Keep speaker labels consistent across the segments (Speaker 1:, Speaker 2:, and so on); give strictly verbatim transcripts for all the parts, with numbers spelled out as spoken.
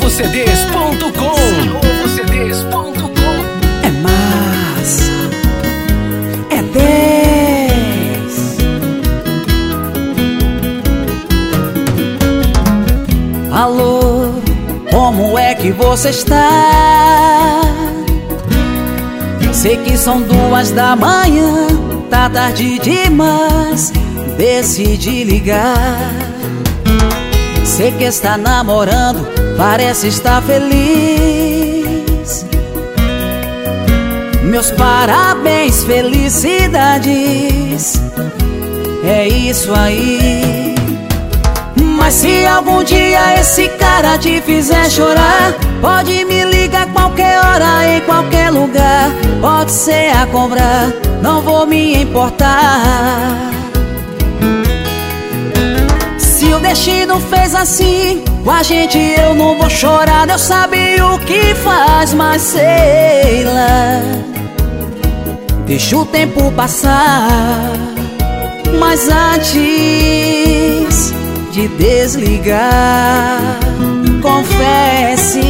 Speaker 1: novo c d s ponto com. novo c d s ponto com.
Speaker 2: É massa, é dez. Alô, como é que você está? Sei que são duas da manhã, tá tarde demais, decidi ligar. Sei que está namorando, parece estar feliz. Meus parabéns, felicidades. É isso aí. Mas se algum dia esse cara te fizer chorar, pode me ligar qualquer hora, em qualquer lugar. Pode ser a cobrar, não vou me importar. Se o destino fez assim com a gente, eu não vou chorar. Deus sabe o que faz, mas sei lá. Deixa o tempo passar, mas antes de desligar, confesse,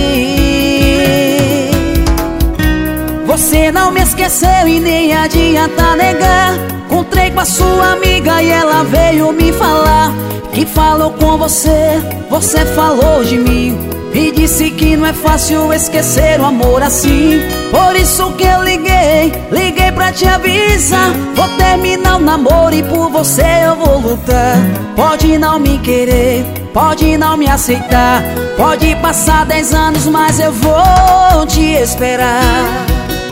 Speaker 2: você não me esqueceu e nem adianta negar. Encontrei com a sua amiga e ela veio me falar que falou com você, você falou de mim e disse que não é fácil esquecer o amor assim. Por isso que eu liguei, liguei pra te avisar. Vou terminar o namoro e por você eu vou lutar. Pode não me querer, pode não me aceitar, pode passar dez anos, mas eu vou te esperar.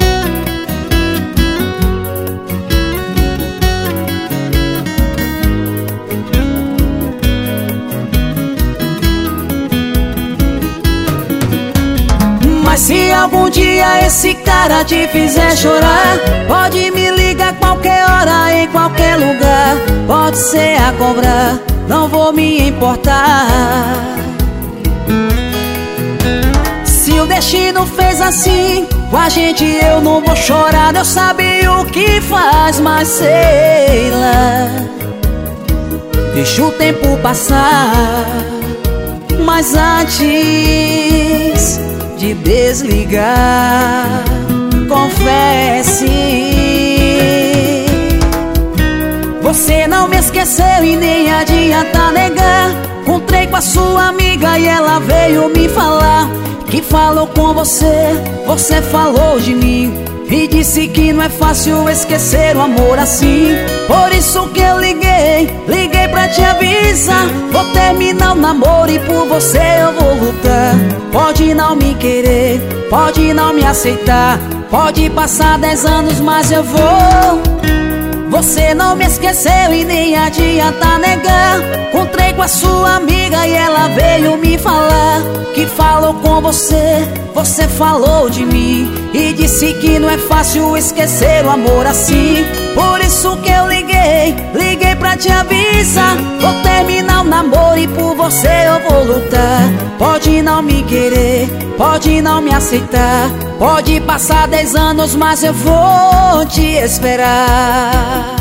Speaker 2: Mas se algum dia esse cara te fizer chorar, pode me ligar qualquer hora, em qualquer lugar. Pode ser a cobrar, não vou me importar. Se o destino fez assim com a gente, eu não vou chorar. Deus sabe o que faz, mas sei lá. Deixa o tempo passar, mas antes de desligar, confesse, você não me esqueceu e nem adianta negar. Encontrei com a sua amiga e ela veio me falar que falou com você, você falou de mim e disse que não é fácil esquecer o amor assim. Por isso que eu liguei, liguei pra te avisar. Vou terminar o namoro e por você eu vou lutar. Pode não me querer, pode não me aceitar, pode passar dez anos, mas eu vou. Você não me esqueceu e nem adianta negar. Encontrei com a sua amiga e ela veio me falar que falou com você, você falou de mim e disse que não é fácil esquecer o amor assim. Por isso que eu liguei, liguei pra te avisar. Vou terminar o namoro e por você eu vou lutar. Pode não me querer, pode não me aceitar, pode passar dez anos, mas eu vou te esperar.